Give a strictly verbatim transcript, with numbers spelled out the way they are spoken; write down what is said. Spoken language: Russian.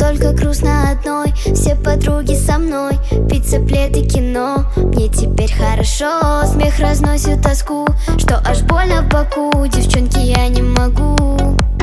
только грустно одной. Все подруги со мной, пицца, плед и кино. Мне теперь хорошо, смех разносит тоску, что аж больно в боку. Девчонки, я не могу.